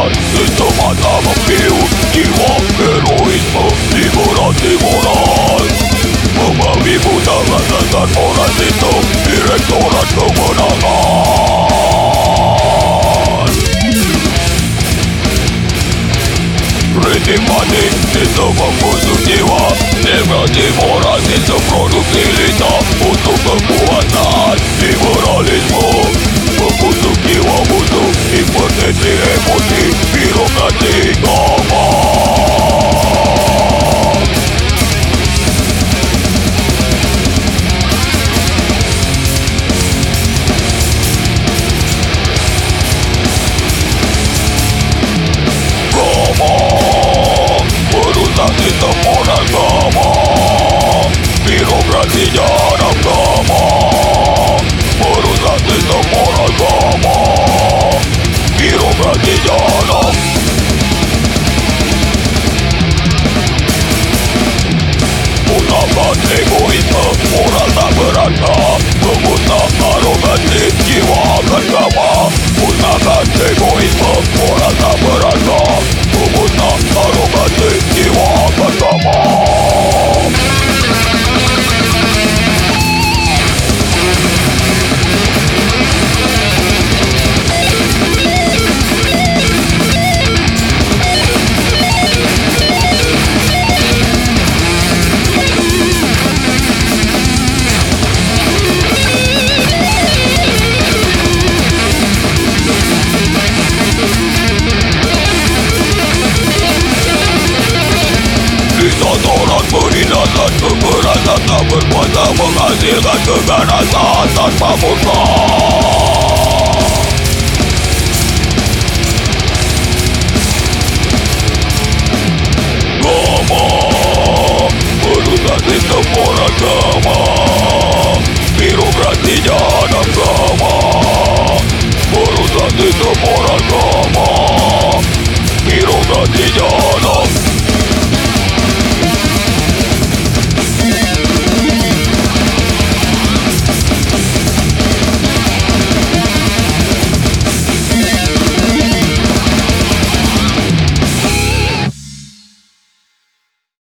kemarahan semata membius jiwa heroisme liberasi moral. Membabi buta lantasan orang sistem direktorat kemenangan. Kritik panik sistem membusuk jiwa, demokrasi moral sistem produktilitas untuk kekuasaan liberalisme. Membusuk jiwa busuk, hipertensi emosi, birokrasi gamal. Merusak sistem moral gamal, birokrasi jarang gamal. Merusak sistem moral gamal, birokrasi jarang. Musnahkan egoisme, moral tak berharga. Memusnah arogansi, jiwa akan gamal. Musnahkan egoisme, moral tak berharga. Memusnah arogansi, jiwa akan gamal. Penindasan kekerasan tak berkuasa menghasilkan keganasan tanpa mutlak. Gamal merusak sistem moral.